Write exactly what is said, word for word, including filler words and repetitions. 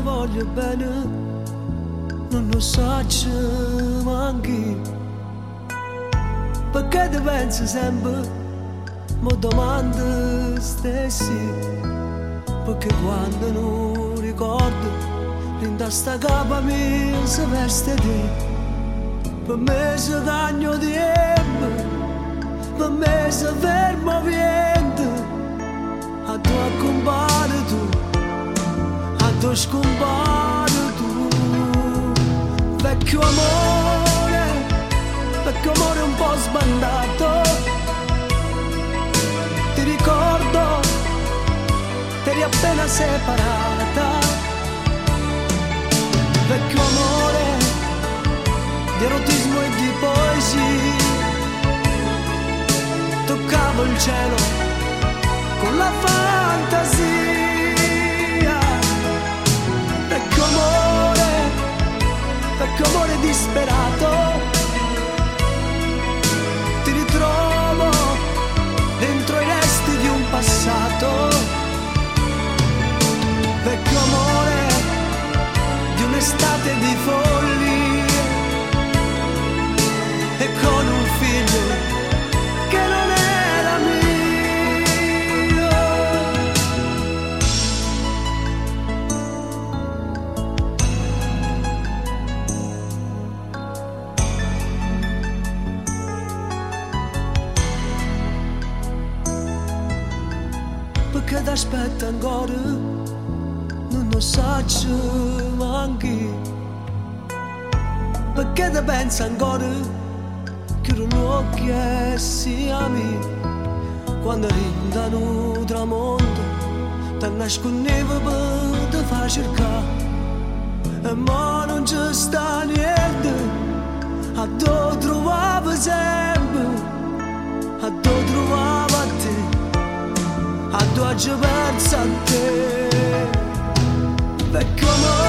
voglio bene, non lo so manchi. Perché ti pensi sempre, mi domando stessi. Perché quando non ricordo, in sta capa mia si veste te. Per me si cagno di emme, per me si fermo vento. A tu accompagni tu, a tu scompari tu. Vecchio amore, vecchio amore un po' sbandato. Ti ricordo, t'eri appena separata. Vecchio amore, di erotismo e di poesia. Toccavo il cielo con la fantasia. Vecchio amore, vecchio amore disperato. Ti ritrovo dentro i resti di un passato. Vecchio amore di un'estate di follia e con un figlio che non era mio. Perché t'aspetta ancora, non lo so manchi. Perché te pensa ancora, chiudo gli occhi e siamo. Quando rindano tramonto, ti nascondevo per te far cercare. E ma non ci sta niente, a dove trovavo sempre, a dove trovavo a te, a dove ci penso a te. Vecchio amore,